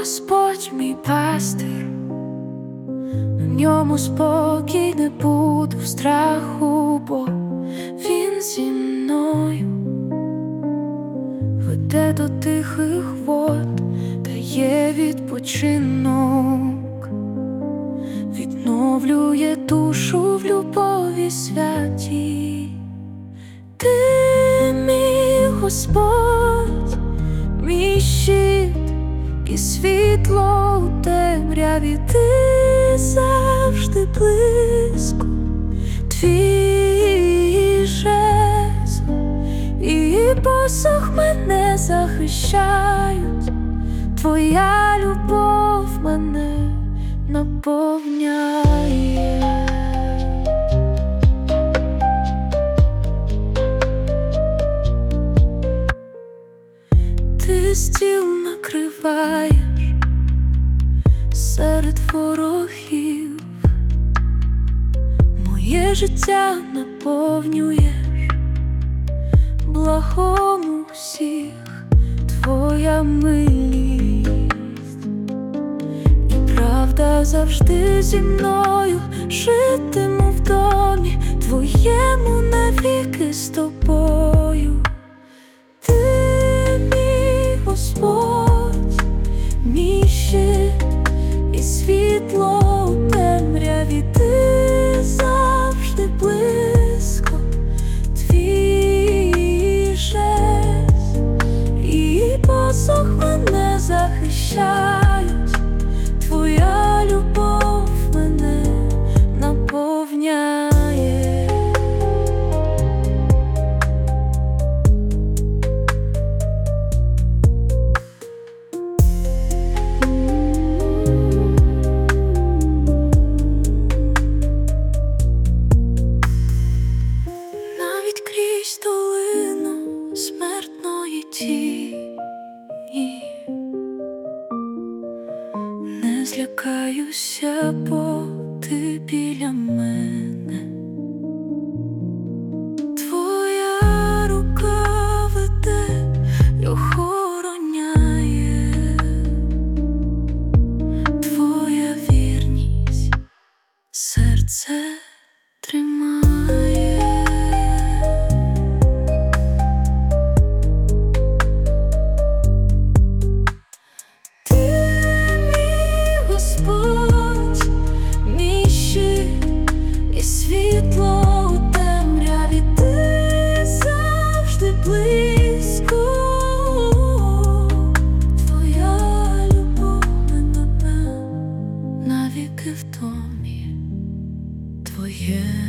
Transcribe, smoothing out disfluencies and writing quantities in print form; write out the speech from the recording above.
Господь мій пастир, на ньому спокій, не буду в страху, бо Він зі мною веде до тихих вод, дає відпочинок, відновлює душу в любові святій. Ти мій Господь, мій щит і світло у темряві, ти завжди близько, твій жезл і посох мене захищають, твоя любов мене наповняє. Ти стіл накриваєш серед ворогів, моє життя наповнюєш благом усіх, твоя милість і правда завжди зі мною, житиму в домі твоєму навіки з тобою. Господь, мій щит і світло у темряві, ти завжди близько, твій жезл і посох мене захищають, твоя любов мене наповняє. Долину смертної тіні не злякаюся, бо ти біля мене, твоя рука веде й охороняє, твоя вірність серце тримає. Світло у темряві, ти завжди близько, твоя любов мене навіки в домі твоє.